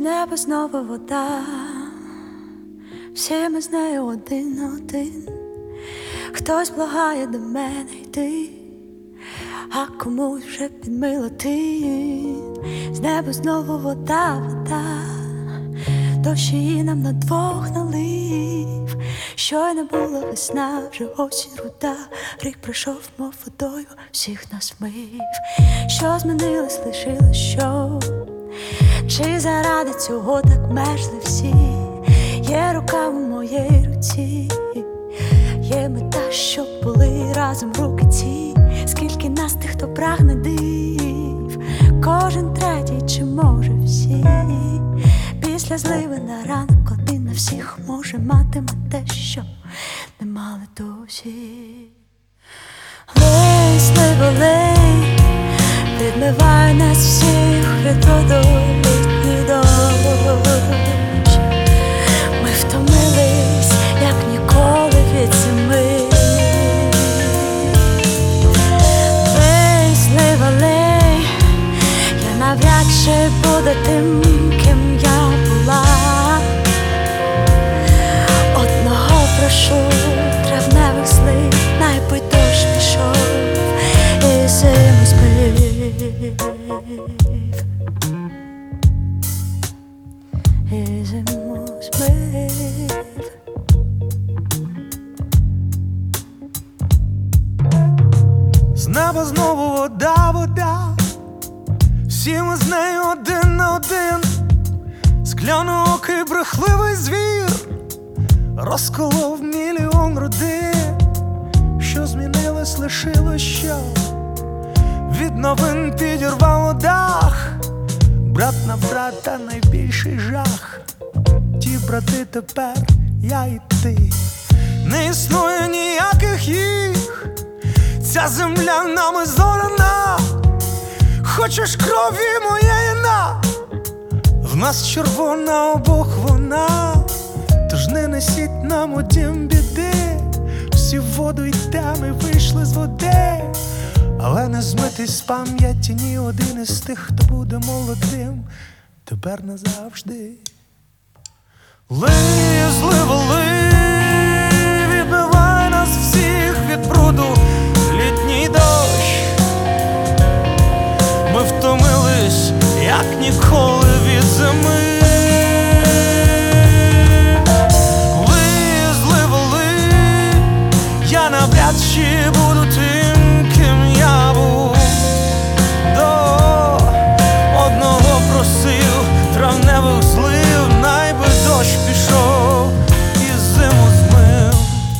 неба знову вода, всі ми з нею один на один. Хтось благає до мене йти, а комусь вже підмила ти. З неба знову вода, вода, дощ її нам на двох налив. Щойно була весна, вже осінь руда, рік пройшов, мов водою, всіх нас вмив. Що змінилось, лишилось що? Чи заради цього так мерзли всі? Є рука у моїй руці, є мета, щоб були разом руки ці. Скільки нас тих, хто прагне див, кожен третій, чи може всі. Після зливи на ранок один на всіх може матиме те, що не мали досі. Лей, сливо, лей, відмиває нас всіх від літній дощ. Ми втомились, як ніколи, від зими. Лей, слива, лей, я навряд чи буду тим, ким я була. Одного прошу, травневих слив, найби дощ пішов і зиму збив. І зиму збив. З неба знову вода, вода, всі ми з нею один на один. Скляноокий брехливий звір розколов мільйон родин. Що змінилось, лишилось що? Від новин підірвало дах. Брат на брата найбільший жах. Ті брати тепер я і ти. Не існує ніяких їх. Ця земля нами зорана. Хочеш крові моєї на? В нас червона обох вона. Тож не несіть нам у дім біди. Всі в воду йдемо і вийшли з води. Але не змитись з пам'яті ні один із тих, хто буде молодим тепер назавжди. Лий, зливо, лий, відбивай нас всіх від бруду літній дощ. Ми втомились, як ніколи, від зими. Лий, зливо, лий, я навряд чи буду тим, ким я був. До одного просив травневих злив, найби дощ пішов і зиму змив.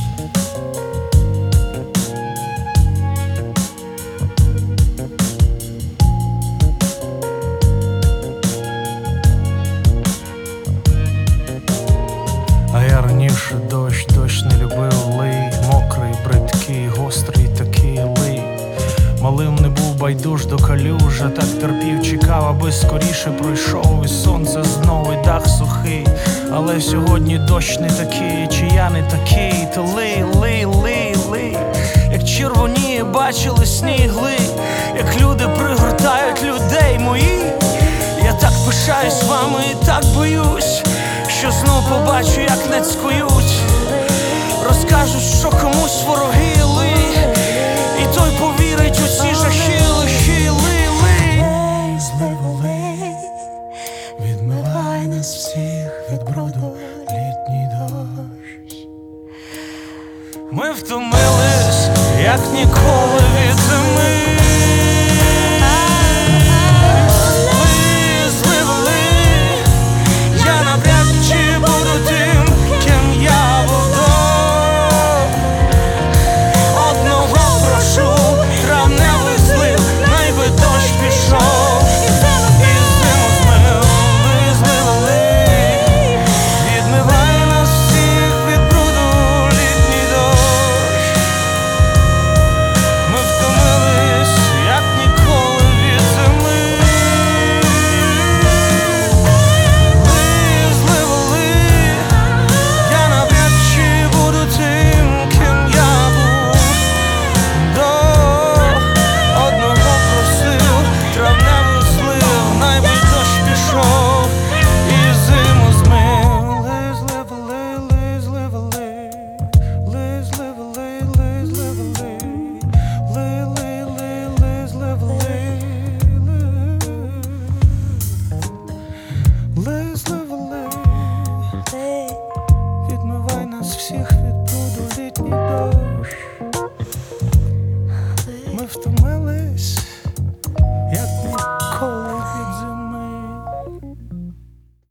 А я раніше дощ не любив. Лий, мокрий, бридкий, гострий такий лий. Малим не був байдуж до калюж, а так терпів, чекав, аби скоріше пройшов. І сонце знову, і дах сухий. Але сьогодні дощ не такий, чи я не такий. То лий, лий, лий, лий, як червоніє, бачили сніг, лий, як люди пригортають людей мої. Я так пишаюсь вами і так боюсь, що знов побачу, як нацькують. Розкажуть, що комусь вороги, лий, і той повірить у ці жахи, лихі, лий, лий. Лей, сливо, лей, Відмивай нас всіх від бруду літній дощ. Ми втомились, як ніколи, від зими. Лий, зливо, лий, я навряд чи буду тим, ким я був до. Одного прошу, травневий злив, найби дощ пішов і зиму змив. Лий, зливо, лий, відмивай нас всіх від бруду літній дощ. Ми втомились, всіх від